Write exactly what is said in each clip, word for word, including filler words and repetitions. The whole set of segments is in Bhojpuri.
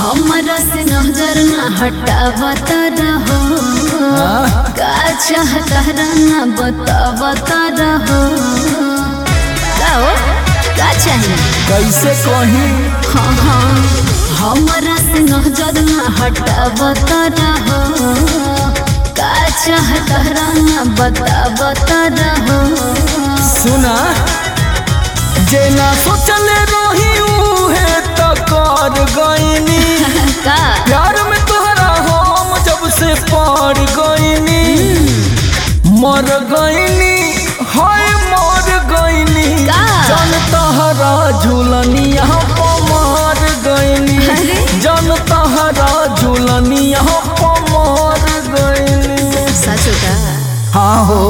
हमरा से नजर न हटावत रहो, का चाहता रहना बतावत रहो। का हो का चाहिए कैसे कहीं हाँ हाँ हमरा से नजर न हटावत रहो, का चाहता रहना बतावत रहो। सुना जेना सोचले रही उहे तो कर गईनी का प्यार में तोहरा हम जब से पार गईनी मर गईनी हाय मर गईनी का? जन तहरा झूलनिया पमार गईनी अरे? जन तहरा झूलनिया पमार गईनी। सच का हाँ हो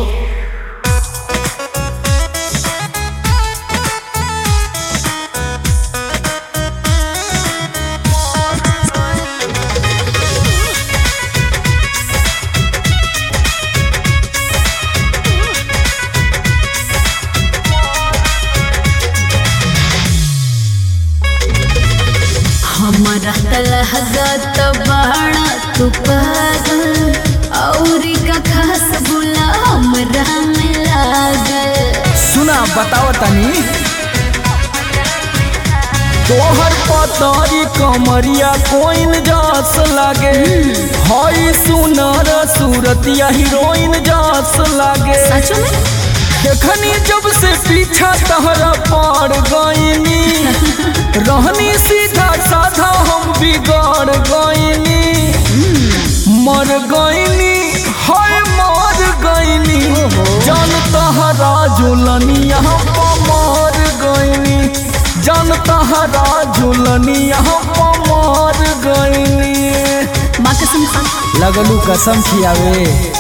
हमारा तलहगत बाड़ा तू पागल और का खास बुला हमरा में लागल। सुना बताओ तनी तोहर पतारी कमरिया कोइन जास लागे हई सुनर सूरतिया हीरोइन जास लागे। सच में देखनी जब से पीछा तहरा पार गईनी रहनी सीधा साधा हम बिगाड़ गईनी मर गईनी हाय मर गईनी जान तहरा झूलनिया पमार गईनी जान तहरा झूलनिया पमार गईनी। माँ कसम खा लगलू कसम खियावे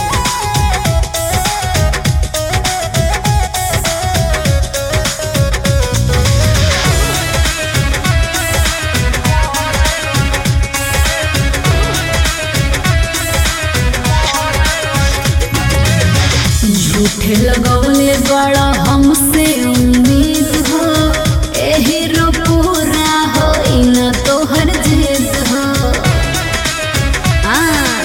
झूठे लगौले बड़ा हमसे उम्मीद हो एही रो पूरा हो न तोहर जिद हो। हाँ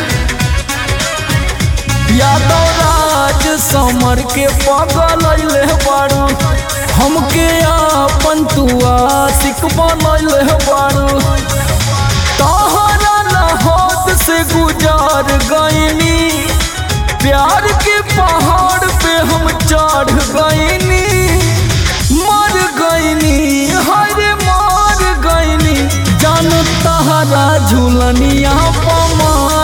यादव राज समर के पागल अइले बारू हमके आपन तू आशिक बनैले बारू तोहरा लहद से गुजार गईनी प्यार के पहाड़ पे हम चढ़ गईनी मर गईनी हरे मर गईनी जान तहरा झूलनिया पमार